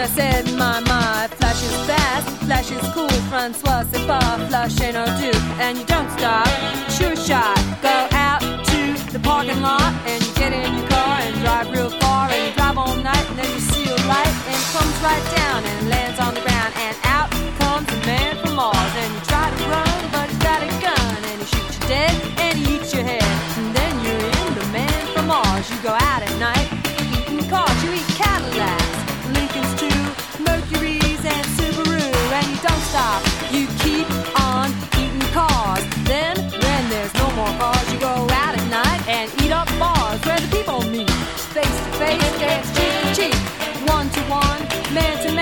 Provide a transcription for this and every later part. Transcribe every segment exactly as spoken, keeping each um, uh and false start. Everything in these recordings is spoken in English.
said, my, my, flash is fast, flash is cool, Francois, c'est pas, flash ain't no do, and you don't stop, sure shot, go out to the parking lot, and you get in your car and drive real far, and you drive all night, and then you see a light, and it comes right down and lands on the ground, and out comes a man from Mars, and you try to run, but he's got a gun, and he shoots you dead, and he eats your head, and then you're in the man from Mars. You go out at night, eating cars, you eat Cadillacs, Lincolns too, Mercuries and Subaru, and you don't stop, you keep on eating cars. Then, when there's no more cars, you go out at night and eat up bars where the people meet, face to face, dance cheek to cheek, one to one, man to man.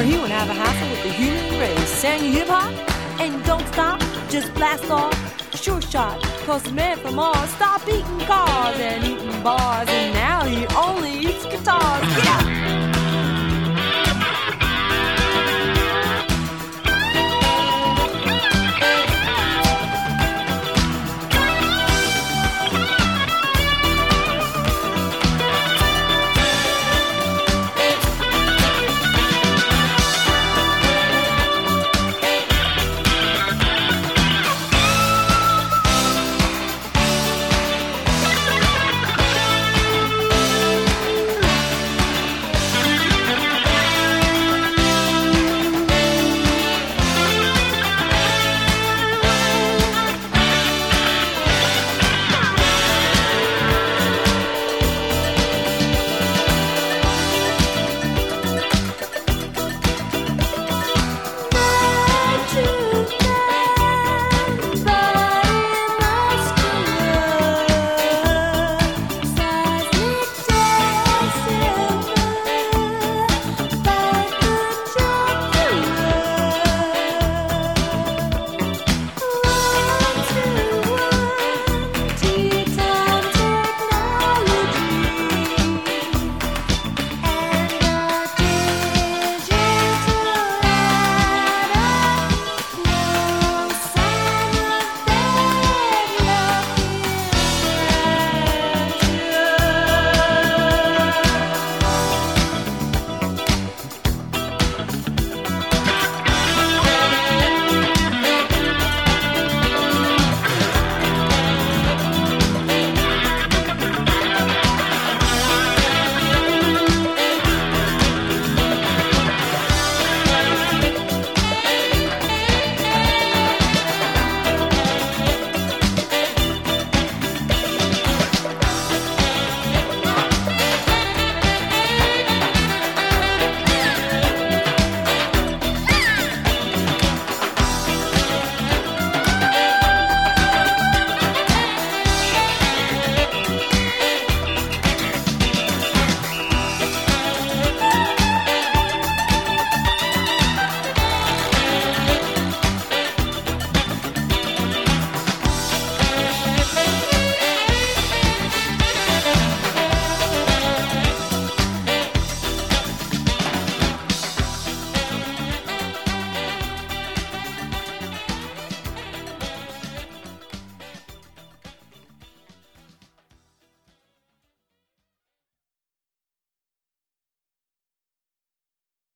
he won't have a hassle with the human race. And you hip hop and you don't stop, just blast off. Sure shot, cause the man from Mars stop eating cars and eating bars.